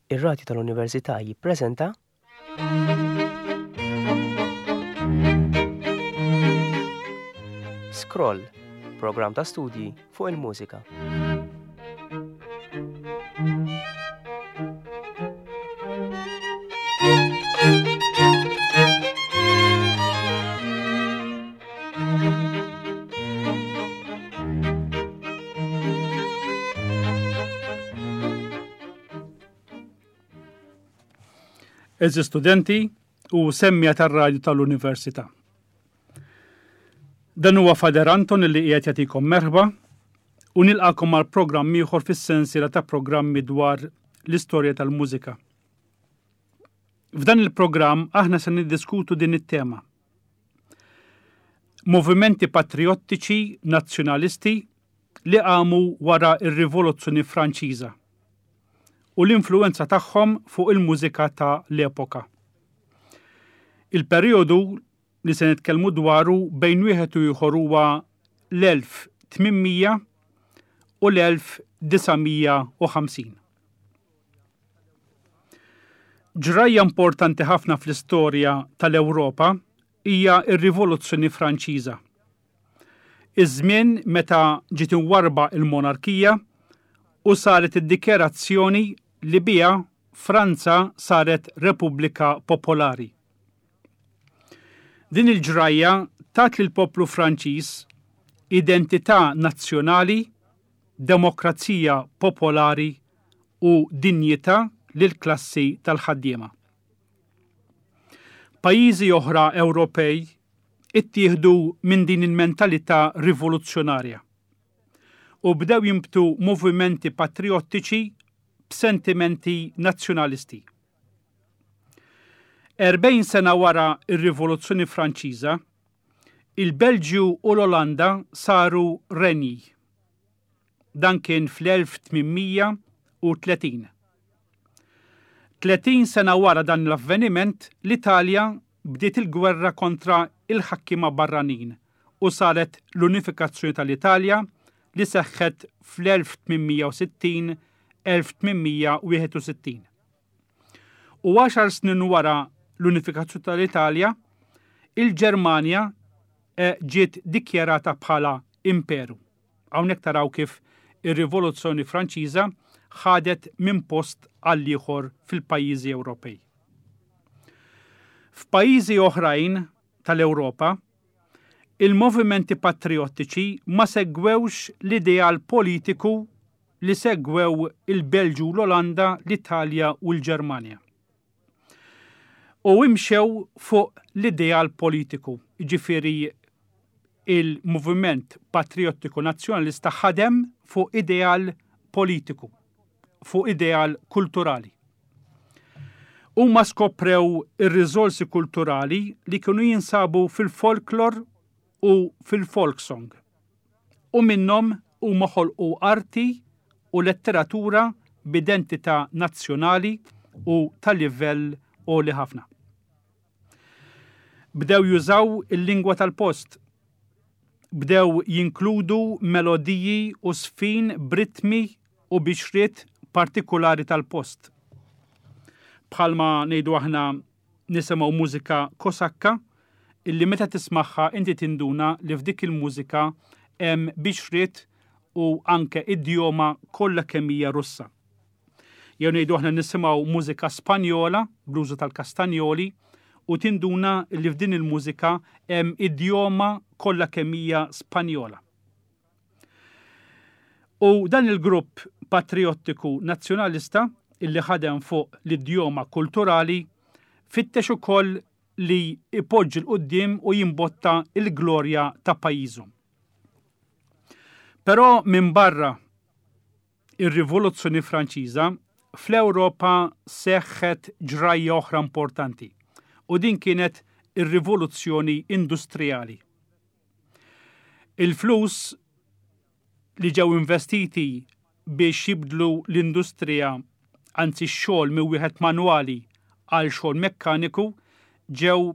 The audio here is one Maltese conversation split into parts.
Ir-Radju tal-Università jippreżenta Scroll, programm ta' studji fuq il-mużika. Eżi studenti u semmija tar-radju tal-Università. Dan huwa Fader Anton li qiegħed jagħtikom merħba u nilqakom għal programm ieħor fis-sensiela ta' programmi dwar l-istorja tal-mużika. F'dan il-programm aħna se niddiskutu din it-tema. Movimenti patriottiċi nazzjonalisti li qamu wara r-Rivoluzzjoni Franċiża u l-influenza tagħhom fuq il-mużika ta' l-epoka. Il-perjodu li se nitkellmu dwaru bejn wieħed u ieħor huwa l-1800 u l-1950. Ġrajja importanti ħafna fl-istorja tal-Ewropa hija r-Rivoluzzjoni Franċiża. Iż-żmien meta ġiet inwarba il-monarkija u saret id-dikjarazzjoni li biha Franza saret Repubblika Popolari. Din il-ġrajja tat lill-poplu Franċiż identità nazzjonali, demokrazija popolari u dinjità lill-klassi tal-ħaddiema. Pajjiżi oħra Ewropej ittieħdu minn din il-mentalità rivoluzzjonarja u bdew jimbtu movimenti patriottiċi b'sentimenti nazzjonalisti. 40 sena wara ir-Rivoluzzjoni Franċiża, il-Belġju u l-Olanda saru renji. Dan kien fl-1830. 30 sena wara dan l-avveniment, l-Italja bdiet il-gwerra kontra il-ħakkiema barranin u saret l-unifikazzjoni tal-Italja li seħħet fl-1860-1861. U 10 snin wara l-unifikazzjoni tal-Italja, il-Ġermanja ġiet dikjarata bħala imperu. Hawnhekk taraw kif ir-Rivoluzzjoni Franċiża ħadet minn post għal ieħor fil-pajjiżi Ewropej. F'pajjiżi oħrajn tal-Ewropa, il-movimenti patriottiċi ma segwewx l-ideal politiku li segwew il-Belġju, l-Olanda, l-Italja u l-Ġermanja. U imxew fuq l-ideal politiku, ġifieri il-moviment patriottiku nazzjonalista ħadem fuq ideal politiku, fuq ideal kulturali. Huma skoprew ir-riżorsi kulturali li kienu jinsabu fil-folklor u fil-folksong. U minnhom huma ħolqu arti u letteratura b'identità nazzjonali u tal-livell għoli ħafna. Bdew jużaw il-lingwa tal-post. Bdew jinkludu melodiji u sfin b'ritmi u bixriet partikolari tal-post. Bħalma ngħidu aħna nisimgħu mużika kosakka, illi meta tismagħha inti tinduna li f'dik il-mużika hemm bixriet u anke idjoma kollha kemm hija Russa. Jew ngħidu aħna nisimgħu mużika Spanjola, bluża tal-Kastanjoli, u tinduna li f'din il-mużika hemm idjoma kollha kemm hija Spanjola. U dan il-grupp patriottiku nazzjonalista illi ħadem fuq l-idjoma kulturali fittex ukoll li ipoġġi l-qudiem u jimbotta il-glorja ta' pajjiżhom. Però minn barra ir-Rivoluzzjoni Franċiża fl-Ewropa seħħet ġrajja oħra importanti u din kienet ir-rivoluzzjoni industrijali. Il-flus li ġew investiti biex jibdlu l-industrija anzi x-xogħol minn wieħed manwali għal xogħol mekkaniku ġew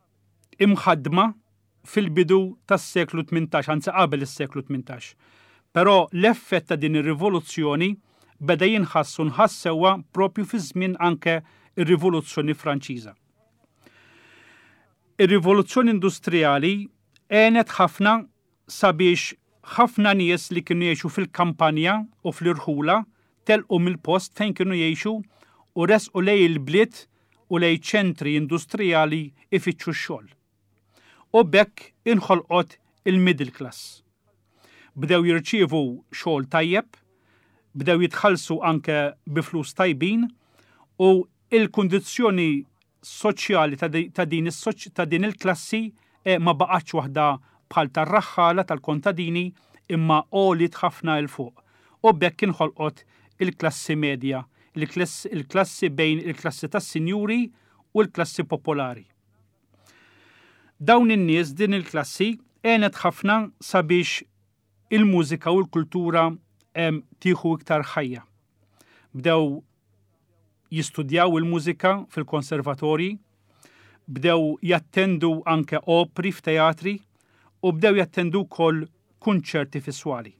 imħaddma fil-bidu tas-seklu 18, anzi qabel is-seklu 18. Però l-effett ta' din ir-rivoluzzjoni beda nħassewwa propju fi żmien anke ir-Rivoluzzjoni Franċiża. Ir-rivoluzzjoni industrijali għenet ħafna sabiex ħafna nies li kienu jgħixu fil-kampanja u fl-irħula telqu mill-post fejn kienu jgħixu u resqu lej il-bliet u lej ċentri industrijali ifittxu x-xogħol. U bekk inħolqot il-middle class. Bdew jirċievu xogħol tajjeb, bdew jitħallsu anke bi flus tajbin u il-kundizzjoni soċjali ta' din il-klassi ma baqgħetx waħda bħal tar-raħħala tal-kontadini imma għoliet ħafna il fuq. U bekk inħolqot il-klassi medja, il-klassi bejn il-klassi tas-sinjuri u l-klassi popolari. Dawn in-nies din il-klassi għenet ħafna sabiex il-mużika u l-kultura tieħu iktar ħajja. Bdew jistudjaw il-mużika fil-konservatorji, bdew jattendu anke opri f'teatri u bdew jattendu wkoll kunċerti fisswali.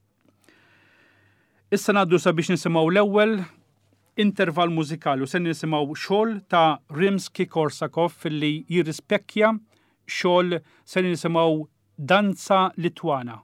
Issa ngħaddu sabiex nisimgħu l-ewwel interval mużikali u se nisimgħu xogħol ta' Rimsky-Korsakov filli jirrispecchja xogħol se nisimgħu Danza Litwana.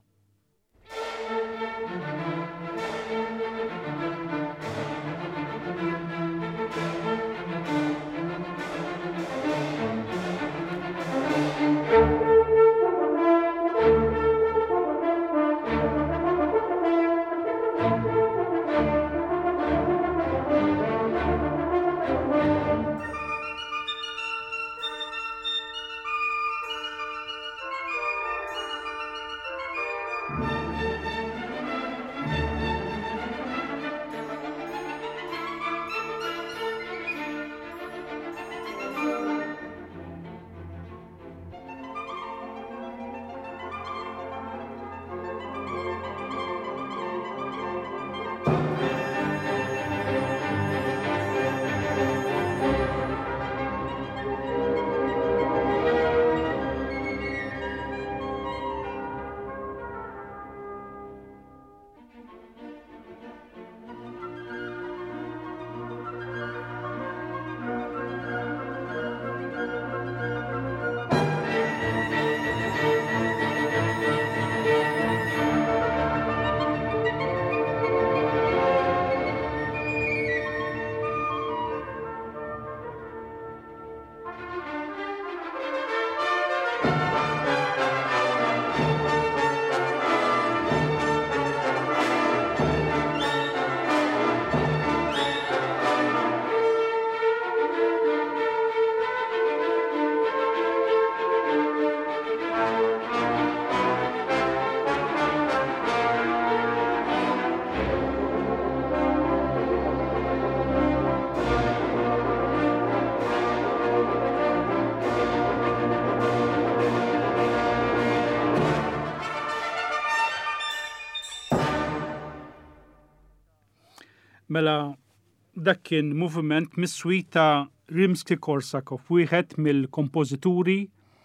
Mela dak kien moviment mis-swit ta' Rimsky-Korsakov, wieħed mill-kompożituri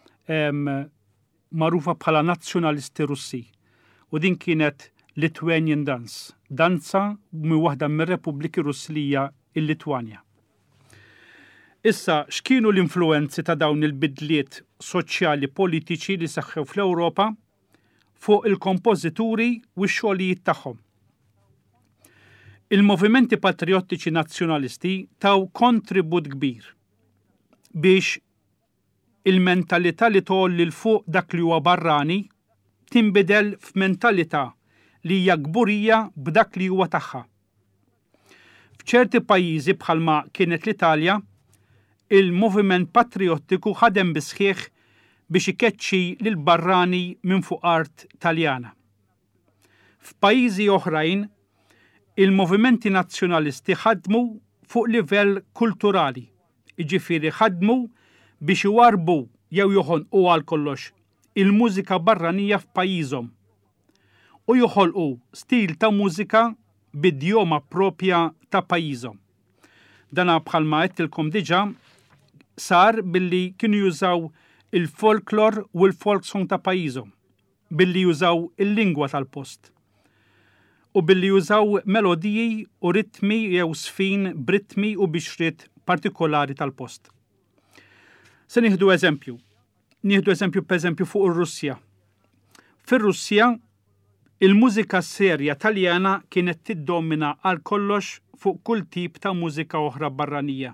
magħrufa bħala nazzjonalisti Russi. U din kienet Lithuanian Dance, danza mi waħda mir-Repubbliki Russlija il-Litwanja. Issa, x'kienu l-influenzi ta' dawn il-bidliet soċjali politiċi li seħħew fl-Ewropa fuq il-kompożituri u x-xogħlijiet tagħhom? Il-movimenti patriottiċi nazzjonalisti taw kontribut kbir biex il-mentalità li tolli l-fuq dak li huwa barrani tinbidel f'mentalità li hija gburija b'dak li huwa tagħha. F'ċerti pajjiżi bħalma kienet l-Italja, il-moviment patriottiku ħadem bisħieħ biex ikeċċi lil barrani minn fuq art Taljana. F'pajjiżi oħrajn, il-movimenti nazzjonalisti ħadmu fuq livell kulturali, jiġifieri ħadmu biex iwarbu jew joħolqu għal kollox il-mużika barranija f'pajjiżhom u joħolqu stil ta' mużika bid-djoma propja ta' pajjiżhom. Dana bħalma qedtilkom diġà sar billi kienu jużaw il-folklor u l-folk song ta' pajjiżhom, billi jużaw il-lingwa tal-post. u billi jużaw melodiji u ritmi jew sfin b'ritmi u bixriet partikolari tal-post. Se nieħdu eżempju. Nieħdu eżempju pereżempju fuq ir-Russja. Fir-Russja, il-mużika serja Taljana kienet tiddomina għal kollox fuq kull tip ta' mużika oħra barranija.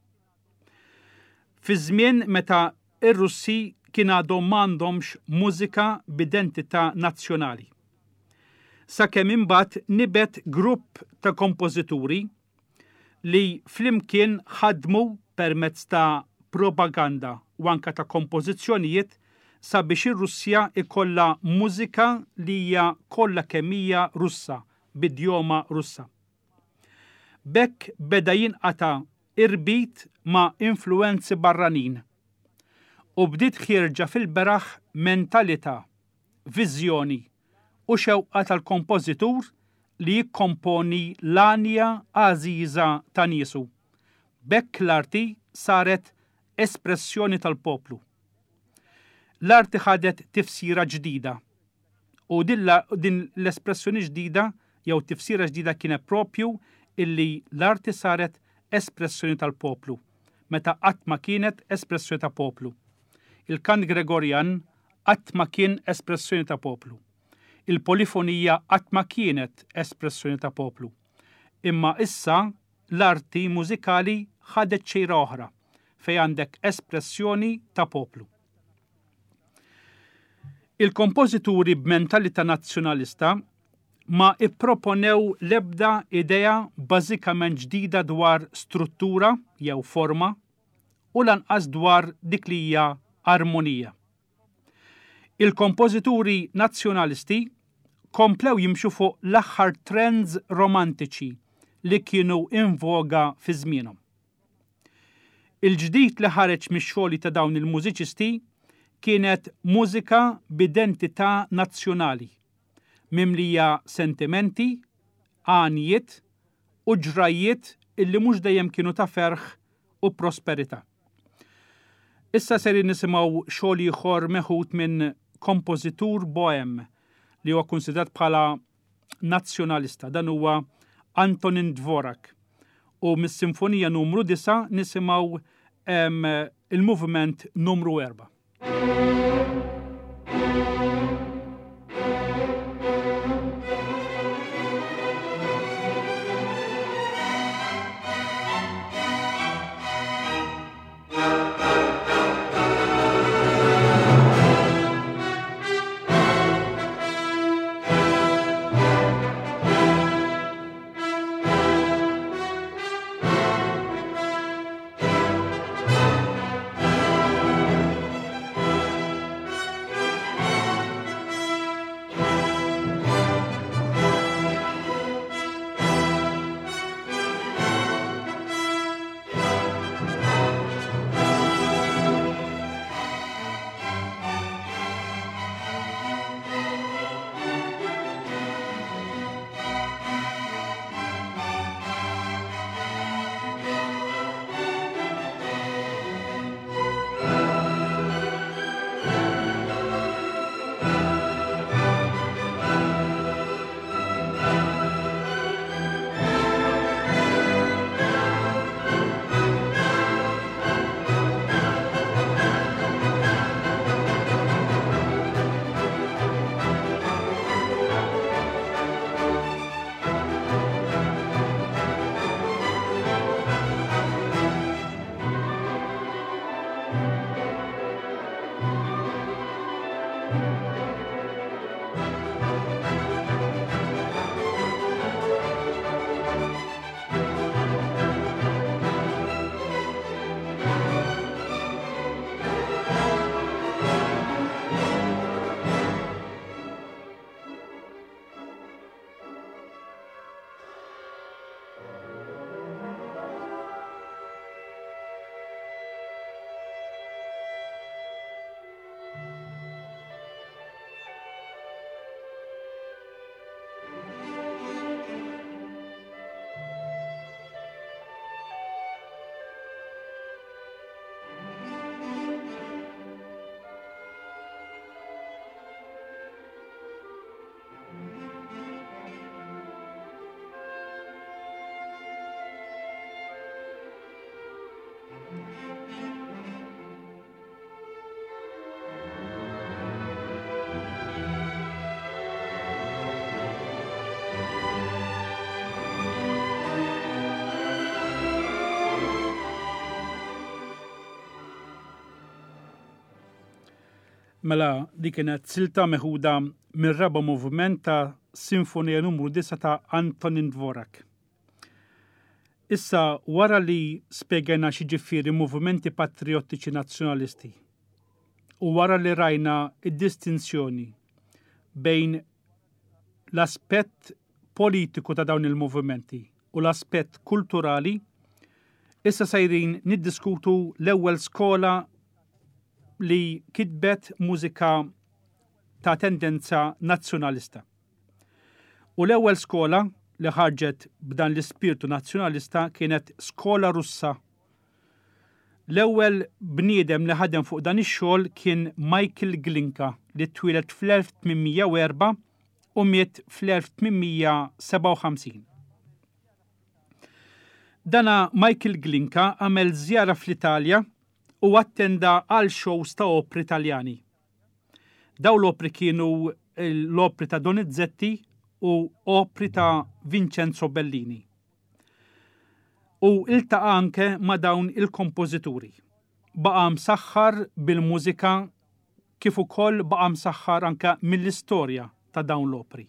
Fi żmien meta ir-Russi kien għadhom m'għandhomx mużika b'identità nazzjonali. Sakemm imbagħad nibet grupp ta' kompożituri li flimkien ħadmu permezz ta' propaganda u anke ta' kompożizzjonijiet sabiex ir-Russja ikollha mużika li hija kollha kemm hija Russa, b'idjoma Russa. Bekk beda jinqata' irbit ma' influenzi barranin u bdiet ħirġa fil-beraħ mentalità, viżjoni u xewqa tal-kompożitur li jikkomponi l-anja għażiża ta' niesu. Bekk l-arti saret espressjoni tal-poplu. L-arti ħadet tifsira ġdida u din l-espressjoni ġdida jew tifsira ġdida kienet propju illi l-arti saret espressjoni tal-poplu, meta qatt ma kienet espressjoni ta' poplu. Il-kant Gregorjan qatt ma kien espressjoni ta' poplu. Il-polifonija qatt ma kienet espressjoni ta' poplu. Imma issa l-arti mużikali ħadet xejra oħra fejn għandek espressjoni ta' poplu. Il-kompożituri b'mentalità nazzjonalista ma ipproponew l-ebda idea bażikament ġdida dwar struttura jew forma u lanqas dwar dik li hija armonija. Il-kompożituri nazzjonalisti komplew jimxu fuq l-aħħar trends romantiċi li kienu invoga fi żmienhom. Il-ġdid li ħareġ mix-xogħli ta' dawn il-mużiċisti kienet mużika b'identità nazzjonali, mimlija sentimenti, għanijiet u ġrajiet illi mhux dejjem kienu ta' ferħ u prosperità. Issa seri nisimgħu xogħol ieħor meħud minn kompożitur bohem li huwa konsidrat bħala nazzjonalista. Dan huwa Antonin Dvorak. U mis-Sinfonija numru 9 nisimgħu il-moviment numru 4. Mela, di kienet silta meħuda mir-raba moviment ta' Sinfonija numru 9 ta' Antonin Dvorak. Issa, wara li spiegħena xi ġifieri movimenti patriottiċi nazzjonalisti u wara li rajna id-distinzjoni bejn l-aspett politiku ta' dawn il-movimenti u l-aspett kulturali, issa sajrin niddiskutu l-ewwel skola li kitbet mużika ta' tendenza nazzjonalista. U l-ewwel skola li ħarġet b'dan l-ispirtu nazzjonalista kienet skola Russa. L-ewwel bniedem li ħadem fuq dan ix-xogħol kien Michael Glinka li twieled fl-1804 u miet fl-1857. Dana Michael Glinka għamel żjara fl-Italja u attenda għal shows ta' opri Italjani. Daw l-opri kienu l-opri ta' Donizetti u opri ta' Vincenzo Bellini. U iltaqa' anke ma' dawn il-kompożituri. Baqa' msaħħar bil-mużika kif ukoll baqa' msaħħar anke mill-istorja ta' dawn l-opri.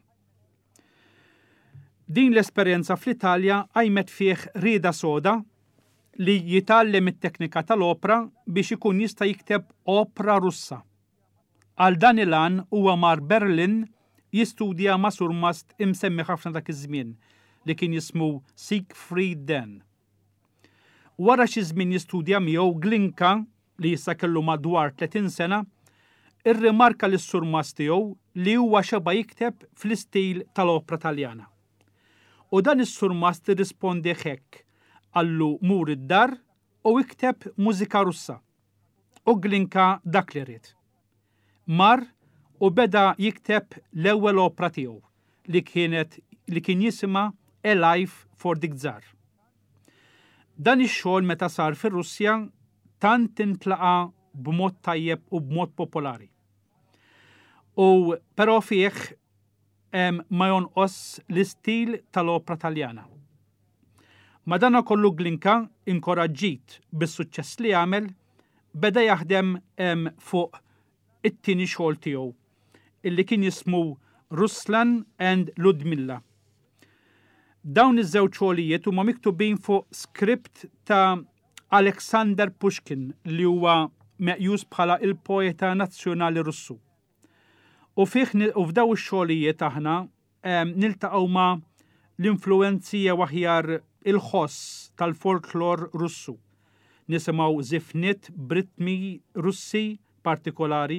Din l-esperjenza fl-Italja għajmet fih rieda soda li jitgħallem it-teknika tal-opra biex ikun jista' jikteb opra Russa. Għal dan il-għan huwa mar Berlin jistudja ma' surmast imsemmi ħafna dak iż-żmien li kien jismu Siegfried Denn. Wara xi żmien jistudja miegħu Glinka li issa kellu madwar 30 sena, irrimarka lis-surmast tiegħu li huwa xeba jikteb fl-istil tal-opra Taljana. U dan is-surmast irrispondi hekk, għallu mur id-dar u ikteb mużika Russa. U Glinka dak li rid. Mar u beda jikteb l-ewwel opra tiegħu li kien jisimha A Life for the Czar. Dan ix-xogħol meta sar fir-Russja tant intlaqa b'mod tajjeb u b'mod popolari. U però fih ma jonqos l-istil tal-opra Taljana. Madana kollu Glinka inkoraġġit bis-suċċess li għamel beda jaħdem fuq it-tieni xogħol tiegħu illi kien jismu Ruslan and Ludmilla. Dawn iż-żewġ xogħlijiet huma miktubin fuq skript ta' Alexander Pushkin li huwa meqjus bħala il-poeta nazzjonali Russu. U f'daw ix-xogħlijiet aħna niltaqgħu ma' l-influenzi jew aħjar il-ħoss tal-folklor Russu. Nisimgħu żifniet b'ritmi Russi partikolari.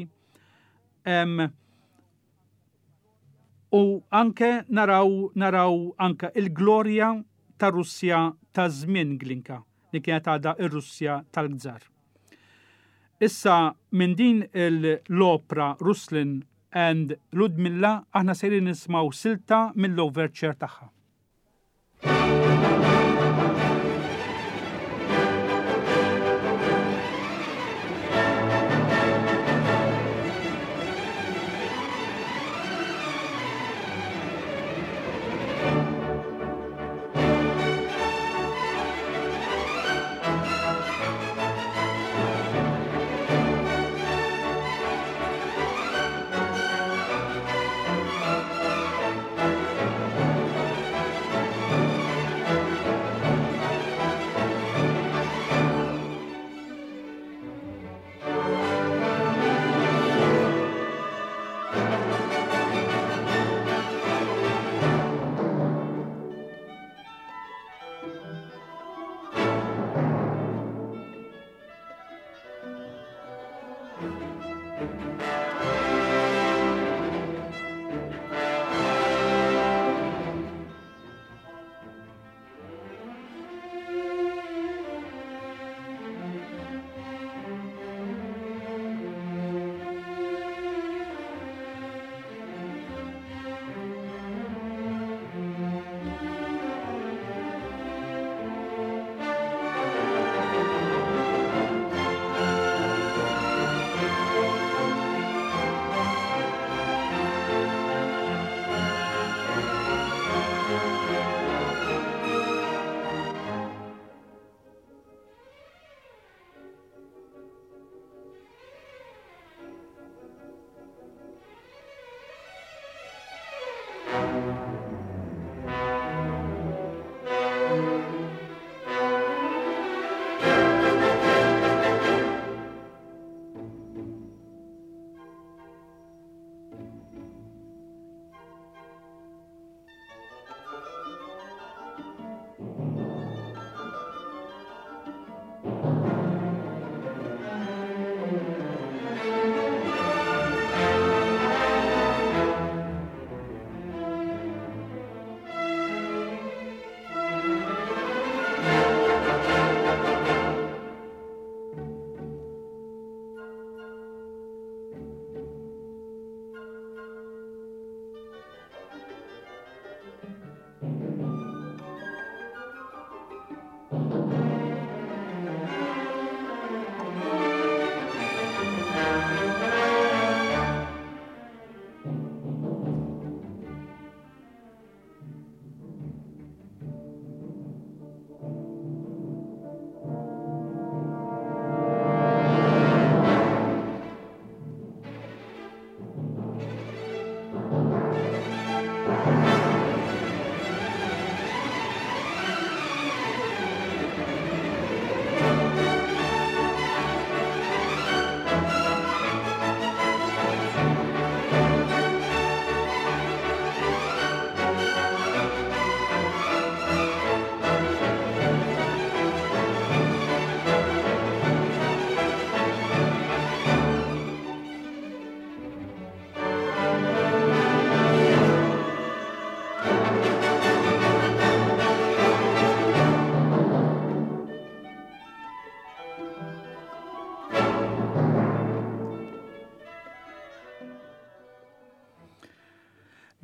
U anke naraw anke il-glorja ta' Russja ta' żmien Glinka li kienet għadha ir-Russja tal-Gżar. Issa minn din l-opra Ruslan and Ludmilla aħna sejrin nismaw silta mill-overture tagħha.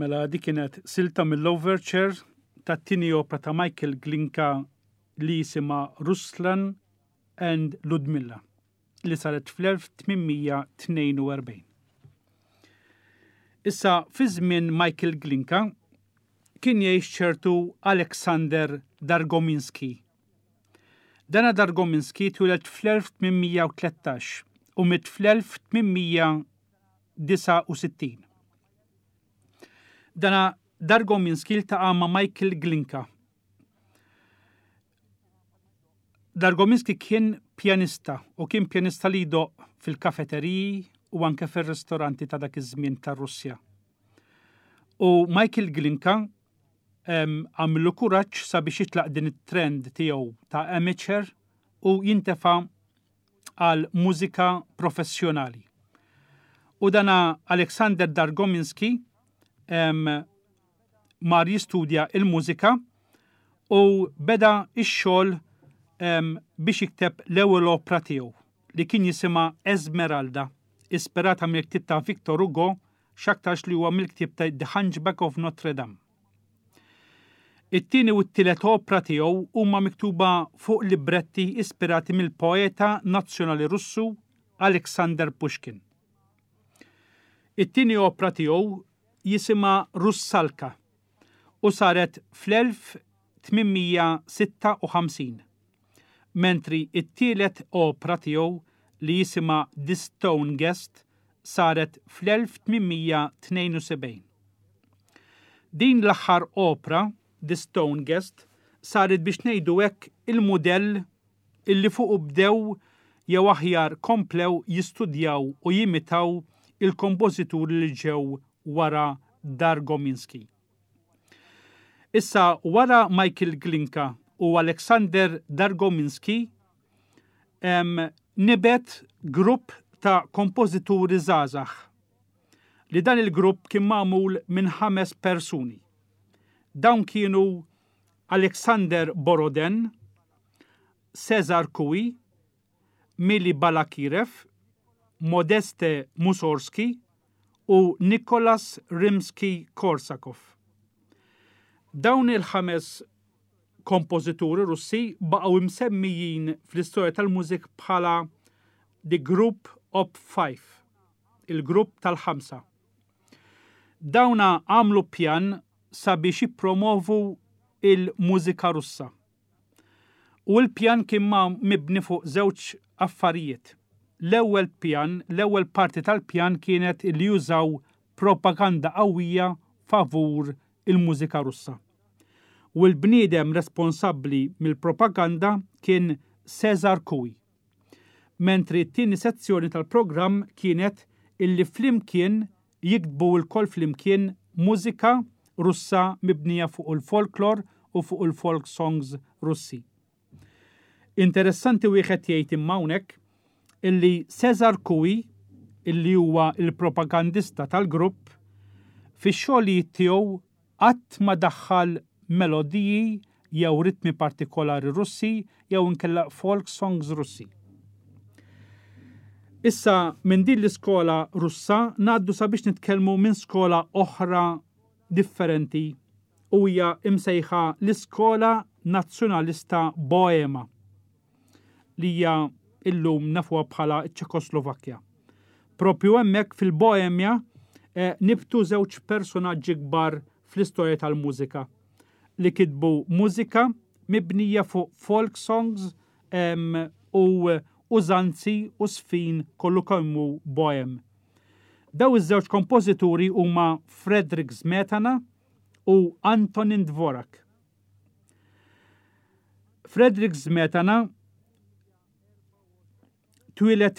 Mela dik kienet silta mill-overture tat-tieni opera ta' Michael Glinka li jisimha Ruslan and Ludmilla li saret fl-1842. Issa fi żmien Michael Glinka kien jgħix ċertu Aleksander Dargominski. Dana Dargominski twiled fl-1813 u mit fl-1869. Dana Dargominski iltaqa' ma' Michael Glinka. Dargominski kien pjanista u kien pjanista li jdoq fil-kafeteriji u anke fir-ristoranti ta' dak iż-żmien tar-Russja. U Michael Glinka għamlu kuraġġ sabiex jitlaq din it-trend tiegħu ta' amateur u jintefa' għal mużika professjonali. U dana Aleksander Dargominski mar jistudja il-mużika u beda ix-xogħol biex jikteb l-ewwel opra tiegħu li kien jisimha Esmeralda, ispirata mill-ktieb ta' Victor Hugo x'aktarx li huwa mill-ktieb ta' The Hunchback of Notre Dame. It-tieni u t-tielet opra tiegħu huma miktuba fuq libretti ispirati mill-poeta nazzjonali Russu Alexander Pushkin. It-tieni opra tiegħu jisimha Russalka u saret fl-1856, mentri it-tielet opra tiegħu li jisimha The Stone Guest saret fl-1872. Din l-aħħar opra, The Stone Guest, saret biex ngħidu hekk il-mudell illi fuq bdew jew aħjar komplew jistudjaw u jimitaw il-kompożituri li ġew wara Dargominski. Issa wara Michael Glinka u Aleksander Dargominski nibet grupp ta' kompożituri żgħażagħ li dan il-grupp kien magħmul minn 5 persuni. Dawn kienu Alexander Borodin, Cezar Kui, Mili Balakirev, Modeste Mussorgsky u Nicholas Rimsky-Korsakov. Dawn il-5 kompożituri Russi baqgħu msemmijin fl-istorja tal-mużik bħala The Group of 5, il-grupp tal-5. Dawna għamlu pjan sabiex jippromovu il-mużika Russa. U l-pjan kien mibni fuq żewġ affarijiet. L-ewwel parti tal-pjan kienet li jużaw propaganda qawwija favur il-mużika Russa. U l-bniedem responsabbli mill-propaganda kien Cezar Kui. Mentri t-tieni sezzjoni tal-programm kienet illi flimkien jiktbu l-kol flimkien mużika Russa mibnija fuq il-folklor u fuq il-folk songs Russi. Interessanti wieħed jgħid imma hawnhekk illi Cezar Kui, illi huwa il-propagandista tal-grupp, fix-xogħlijiet tiegħu qatt ma daħħal melodiji jew ritmi partikolari Russi jew inkella folk songs Russi. Issa minn din l-iskola Russa ngħaddu sabiex nitkellmu minn skola oħra differenti u hija imsejħa l-Iskola Nazzjonalista Boema li hija illum nafuha bħala ċ-Ċekoslovakkja. Propju hemmhekk fil-Boemja nibtu żewġ personaġġi kbar fl-istorja tal-mużika li kitbu mużika mibnija fuq folk songs u użanzi u sfin kollu kemmu bohem. Daw iż-żewġ kompożituri huma Frederick Smetana u Antonin Dvorak. Frederick Smetana twilet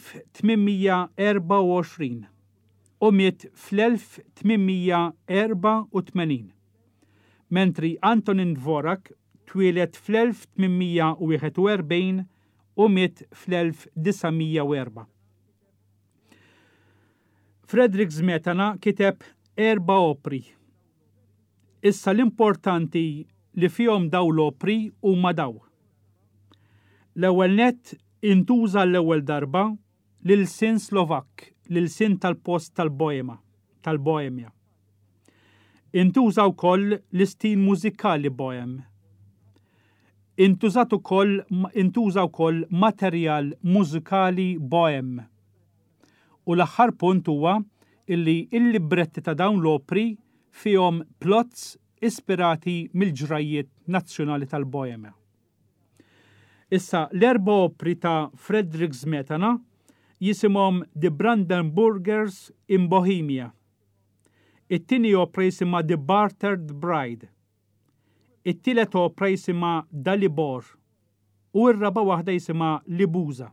fl-1824 u miet fl-1884, mentri Antonin Dvorak twilet fl-1841 u miet fl-1904. Frederick Smetana kiteb 4 opri. Issa l-importanti li fihom daw l-opri huma daw. L-ewwel nett intuża l-ewwel darba lil sin Slovak, lil sin tal-post tal-Boemja. Intuża wkoll l-istil mużikali bohem. Intuża wkoll materjal mużikali bohem. U l-aħħar punt huwa illi il-libretti ta' dawn l-opri fihom plots ispirati mill-ġrajiet nazzjonali tal-Bohemia. Issa l-erba' opri ta' Frederick Smetana jisimhom The Brandenburgers in Bohemia. It-tieni opera jisimha The Battered Bride. It-tielet opera jisimha Dalibor u r-raba' waħda jisimha Libuza.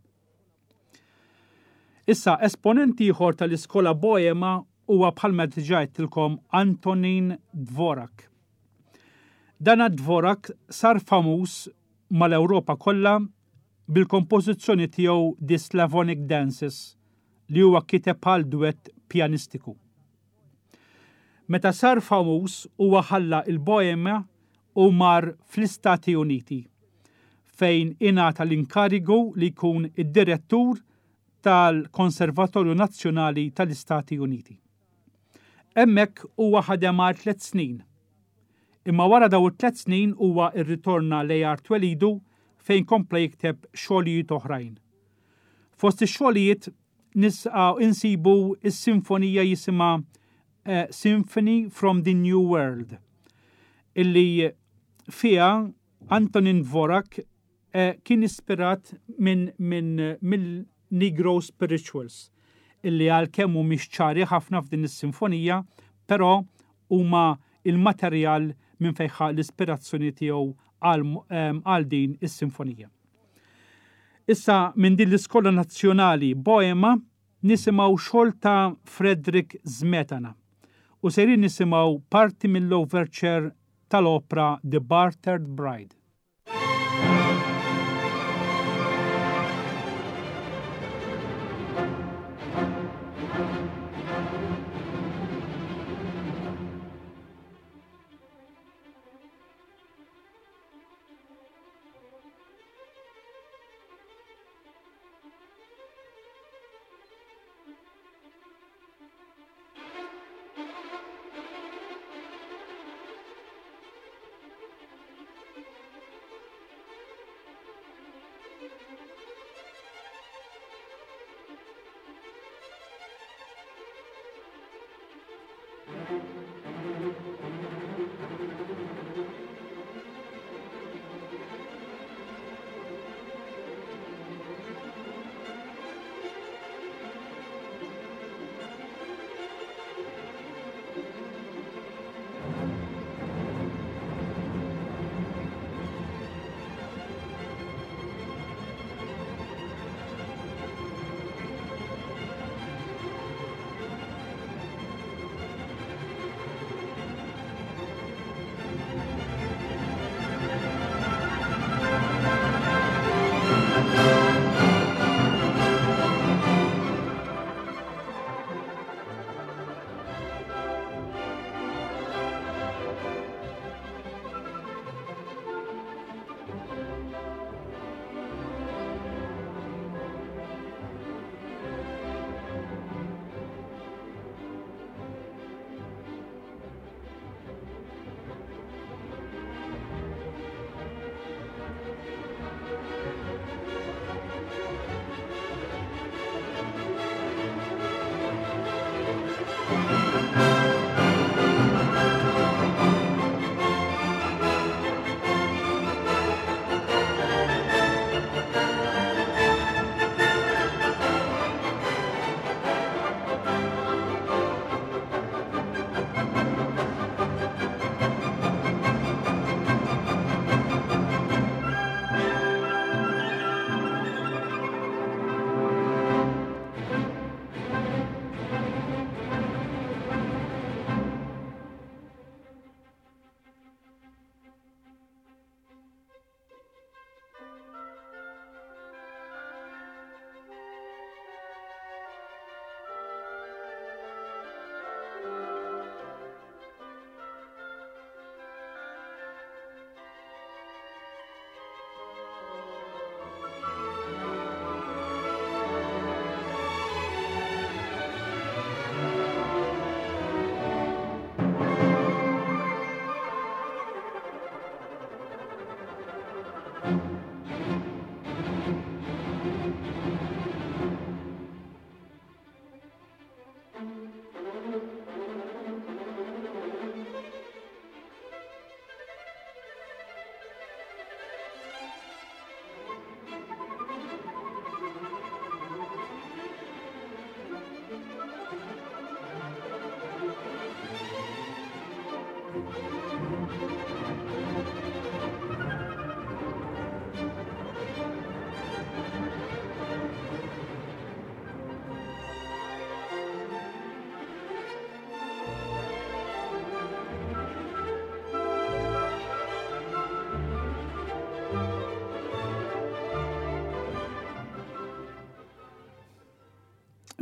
Issa esponenti ieħor tal-iskola Bohema huwa bħalma diġà għidtilkom Antonin Dvorak. Dan Dvorak sar famuż mal-Ewropa kollha bil-kompożizzjoni tiegħu The Slavonic Dances li huwa kiteb bħal duett pjanistiku. Meta sar famuż huwa ħalla il-Bohemia u mar fl-Istati Uniti fejn ingħata l-inkarigu li jkun id-direttur tal-Konservatorju Nazzjonali tal-Istati Uniti. Hemmhekk huwa ħadem għal 3 snin. Imma wara daw 3 snin huwa rritorna lejn Art Welidu fejn kompla jikteb xogħlijiet oħrajn. Fost ix-xogħlijiet insibu s-sinfonija jisimha Symphony from the New World, illi fiha Antonin Dvorak kien ispirat minn Negro Spirituals, illi għalkemm mhumiex ċari ħafna f'din is-sinfonija, però huma il-materjal minn fejn l-ispirazzjoni tiegħu għal din is-sinfonija. Issa minn din l-Iskola Nazzjonali Bohema nisimgħu xogħol ta' Frederick Smetana u sejrin nisimgħu parti mill-overture tal-opra The Battered Bride.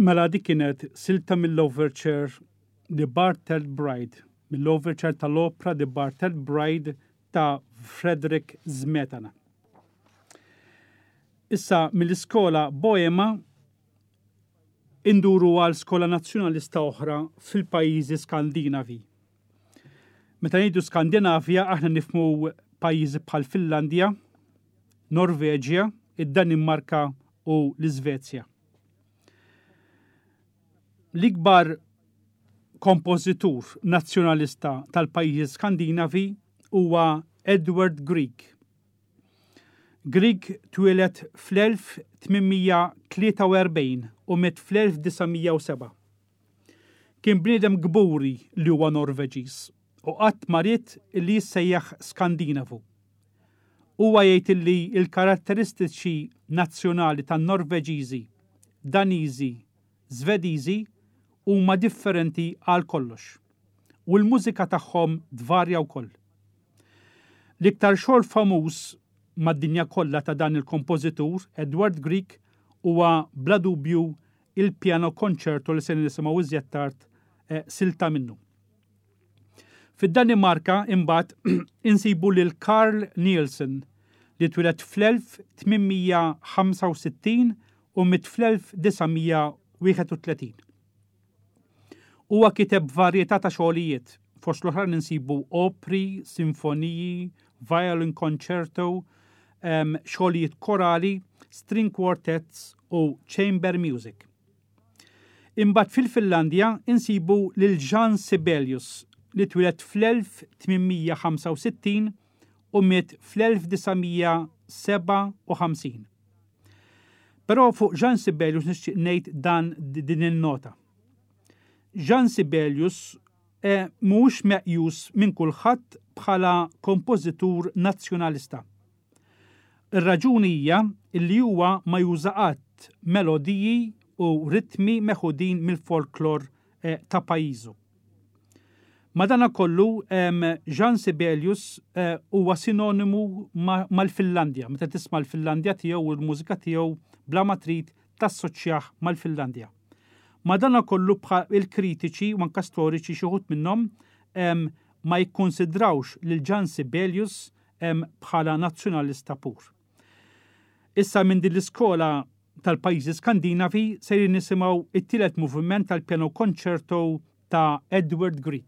Mela dik kienet silta mill-overture The Bartlett Bride, mill-overture tal-opera The Bartlett Bride ta' Frederick Smetana. Issa mill-iskola Boema induru għal skola nazzjonalista oħra fil-pajjiżi Skandinavi. Meta ngħidu Skandinavja aħna nifhmu pajjiżi bħal Finlandja, Norveġja, id-Danimarka u l-Iżvezja. L-ikbar kompożitur nazzjonalista tal-pajjiżi Skandinavi huwa Edvard Grieg. Grieg twieled fl-1843 u met fl-1907. Kien bniedem gburi li huwa Norveġiż u qatt marit li jissejjaħ Skandinavu. Huwa jgħid li l-karatteristiċi nazzjonali tan-Norveġiżi, Daniżi, Svediżi huma differenti għal kollox u l-mużika tagħhom tvarja wkoll. L-iktar xogħol famuż mad-dinja kollha ta' dan il-kompożitur Edvard Grieg huwa bla dubju il-Piano Concerto li se nisimgħu iżjed tard silta minnu. Fid-Danimarka imbagħad insibu lil Carl Nielsen li twieled fl-1865 u mit fl-1931. Huwa kiteb varjetà ta' xogħlijiet, fost l-oħra insibu opri, sinfoniji, violin concerto, xogħlijiet korali, string quartets u chamber music. Imbagħad fil-Finlandja insibu lil Jan Sibelius li twieled fl-1865 u miet fl-1957. Però fuq Jan Sibelius nixtieq ngħid din il-nota. Jan Sibelius mhux meqjus minn kulħadd bħala kompożitur nazzjonalista. Ir-raġuni hija li huwa ma juża qatt melodiji u ritmi meħudin mill-folklor ta' pajjiżu. Madankollu Jan Sibelius huwa sinonimu mal-Finlandja. Meta tisma' l-Finlandja tiegħu u l-mużika tiegħu bla ma trid tassoċjah mal-Finlandja. Madankollu il-kritiċi u anke storiċi xi wħud minnhom ma jikkonsidrawx lil Jan Sibelius bħala nazzjonalista pur. Issa minn din l-iskola tal-pajjiżi Skandinavi se nisimgħu it-tielet moviment tal-Piano Concerto ta' Edvard Grieg.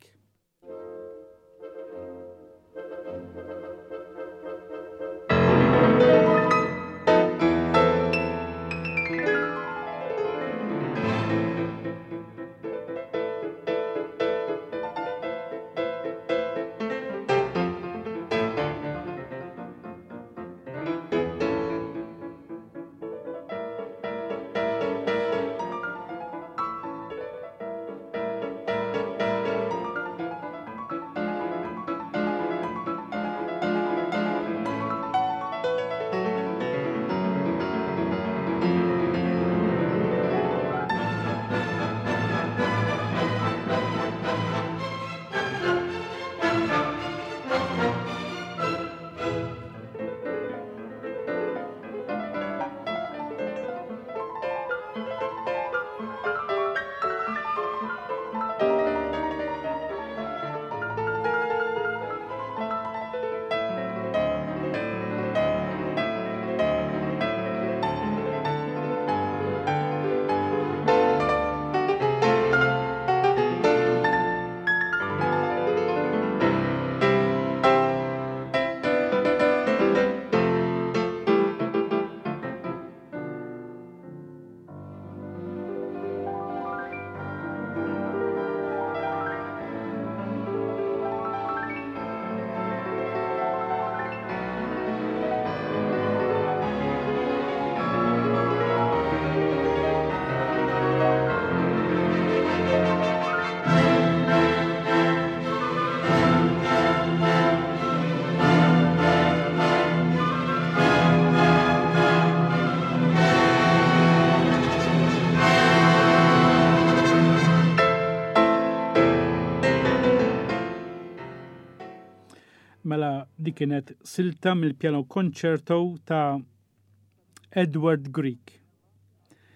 Mela di kienet silta mill-Piano Concerto ta' Edvard Grieg.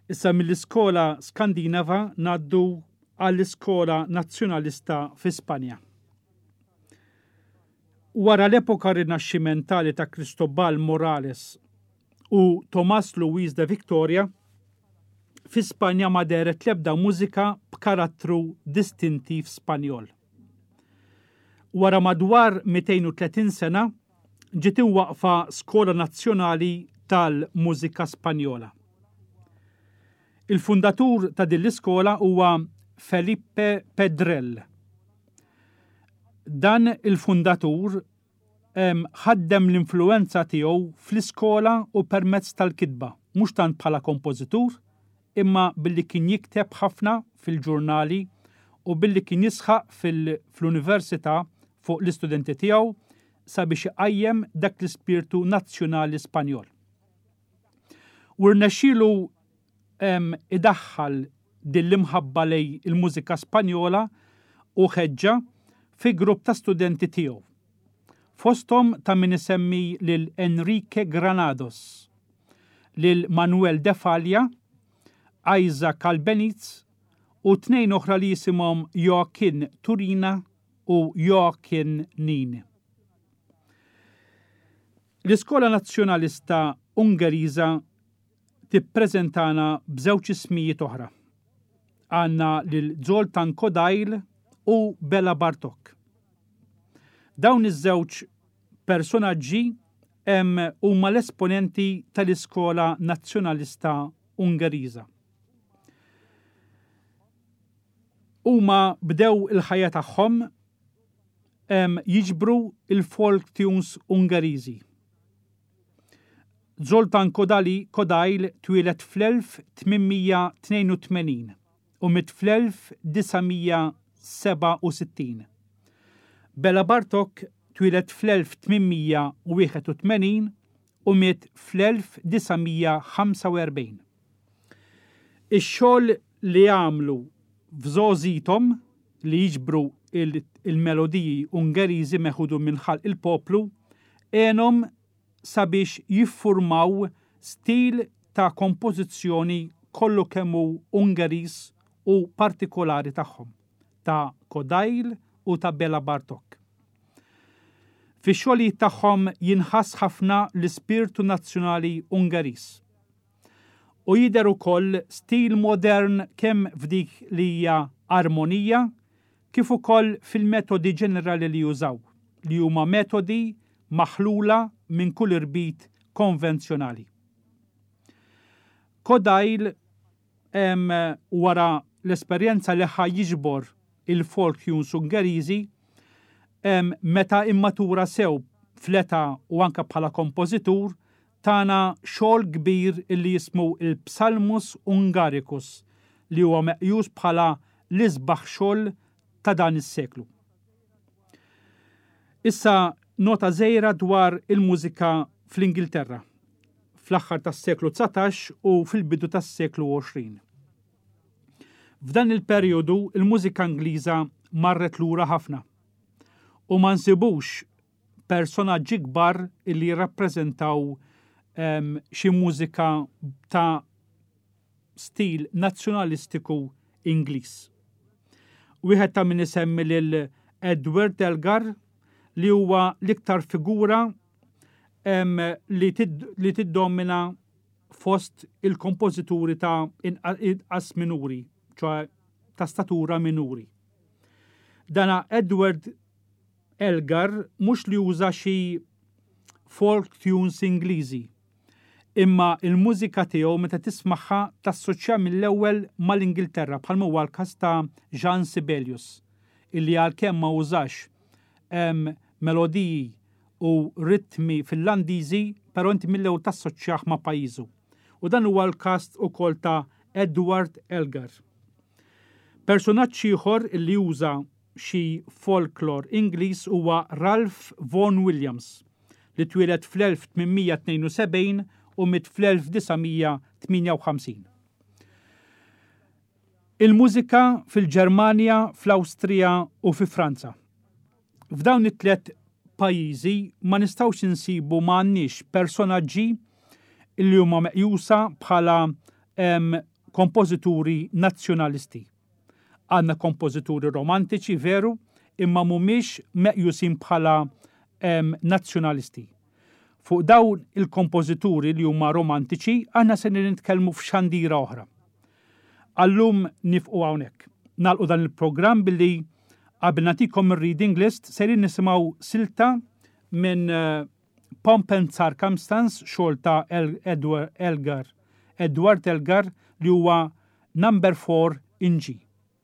Issa mill-iskola Skandinava ngħaddu għall-Iskola Nazzjonalista fi Spanja. Wara l-epoka rinaxximentali ta' Cristobal Morales u Tomás Luis de Victoria, fi Spanja ma deret l-ebda mużika b'karattru distintiv Spanjol. Wara madwar 230 sena ġiet imwaqfa Skola Nazzjonali tal-Mużika Spanjola. Il-fundatur ta' din l-iskola huwa Felipe Pedrell. Dan il-fundatur ħaddem l-influenza tiegħu fl-iskola u permezz tal-kitba, mhux tant bħala kompożitur, imma billi kien jikteb ħafna fil-ġurnali u billi kien jisħaq fl-università fuq l-istudenti tiegħu sabiex iqajjem dak l-ispirtu nazzjonali Spanjol. U rnexxielu idaħħal din l-imħabba lej il-mużika Spanjola u ħeġġa fi grupp ta' studenti tiegħu. Fosthom ta' min isemmi lil Enrique Granados, lil Manuel de Falla, Isaac Albeniz u tnejn oħra li jisimhom Joaquin Turina u Joaquin Nin. L-Iskola Nazzjonalista Ungeriża tippreżentana b'żewġ ismijiet oħra. Għandna lil Zoltán Kodály u Béla Bartók. Dawn iż-żewġ personaġġi huma l-esponenti tal-Iskola Nazzjonalista Ungeriża. Huma bdew il-ħajja tagħhom jiġbru il-folk tunes Ungeriżi. Zoltán Kodály twieled fl-1882 u mit fl-1967. Béla Bartók twieled fl-1881 u mit fl-1945. Ix-xogħol li għamlu f'żożithom li jiġbru il-melodiji Ungeriżi meħudu minn ħalq il-poplu għenhom sabiex jiffurmaw stil ta' kompożizzjoni kollu kemmu Ungeriż u partikolari tagħhom, ta' Kodály u ta' Béla Bartók. Fix-xogħlijiet tagħhom jinħass ħafna l-ispirtu nazzjonali Ungeriż. U jidher ukoll stil modern kemm f'dik li hija armonija kif ukoll fil-metodi ġenerali li jużaw, li huma metodi maħlula minn kull irbit konvenzjonali. Kodály wara l-esperjenza li jiġbor il-folk tunes Ungeriżi meta immatura sew fl-età u anke bħala kompożitur tana xogħol kbir li jismu il-Psalmus Ungaricus li huwa meqjus bħala l-isbaħ xogħol ta' dan is-seklu. Issa nota żgħira dwar il-mużika fl-Ingilterra fl-aħħar tas-seklu 19 u fil-bidu tas-seklu 20. F'dan il-perjodu il-mużika Ingliża marret lura ħafna u ma nsibux personaġġi kbar li jirrappreżentaw xi mużika ta' stil nazzjonalistiku Ingliż. Wieħed ta' min isemmi lil Edward Elgar li huwa l-iktar figura li tiddomina fost il-kompożituri ta' inqas minuri, ċoħe ta' statura minuri. Dana Edward Elgar mhux li uża xi folk tunes Ingliżi, imma il-mużika tiegħu meta tismagħha tassoċja mill-ewwel mal-Ingilterra bħalma huwa l-każ ta' Jean Sibelius, illi għalkemm ma użax melodiji u ritmi Finlandiżi, però inti mill-ewwel tassoċjah ma' pajjiżu. U dan huwa l-każ ukoll ta' Edward Elgar. Personaġġ ieħor li juża xi folklore Ingliż huwa Ralph Vaughan Williams li twieled fl-1872 u mit fl-1958. Il-mużika fil-Ġermanja, fl-Awstrija u fi Franza. F'dawn it-tliet pajjiżi ma nistgħux insibu m'għandniex personaġġi li huma meqjusa bħala kompożituri nazzjonalisti. Għandna kompożituri romantiċi veru, imma mhumiex meqjusin bħala nazzjonalisti. Fuq dawn il-kompożituri li huma romantiċi għandna se nitkellmu f'xandira oħra. Allum nifqu hawnhekk. Nagħlqu dan il-programm billi qabel nagħtikom ir-reading list se nisimgħu silta minn Pomp and Circumstance xogħol ta' Edward Elgar li huwa number 4 in G.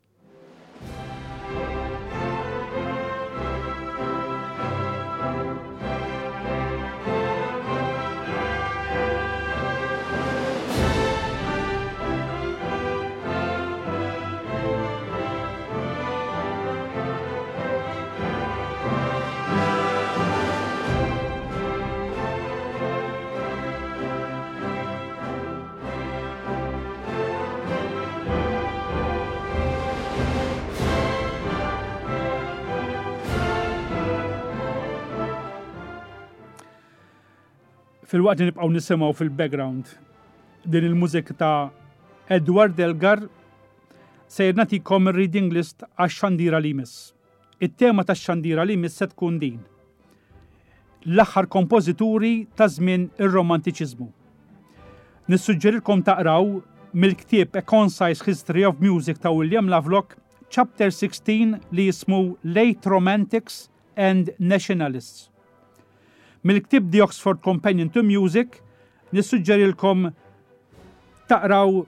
Fil-waqt li nibqgħu nisimgħu fil-background din il-mużika ta' Edward Elgar se nagħtikom ir-reading list għax-xandira li jmiss. It-tema tax-xandira li jmiss se tkun din. L-aħħar kompożituri ta' żmien ir-romantiċiżmu. Nissuġġerilkom taqraw mill-ktieb A Concise History of Music ta' William Lovelock, Chapter 16 li jismu Late Romantics and Nationalists. Mill-ktib The Oxford Companion to Music, nissuġġerilkom taqraw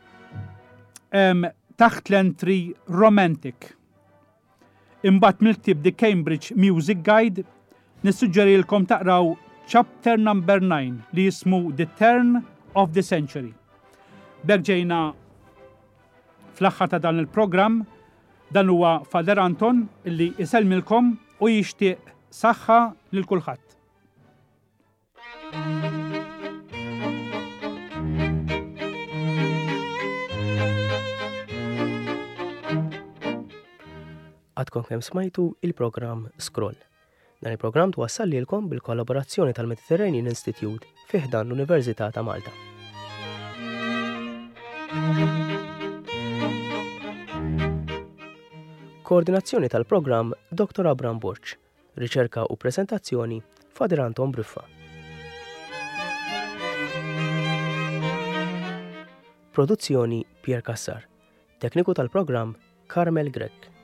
taħt l-entry Romantic. Imbagħad mill-ktib The Cambridge Music Guide, nissuġġerilkom taqraw Chapter number 9 li jismu The Turn of the Century. Berġejna fl-aħħar ta' dan il-programm, dan huwa Father Anton illi isellmilkom u jixtieq saħħa lil kulħadd. Għadkom kemm smajtu il-programm Scroll. Dan il-programm twassal lilkom bil-kollaborazzjoni tal-Mediterranean Institute fih dan l-Università ta' Malta. Koordinazzjoni tal-programm Dr. Abram Borċ. Riċerka u presentazzjoni Father Anton Bruffa. Produzzjoni Pier Kassar. Tekniku tal-programm Carmel Grek.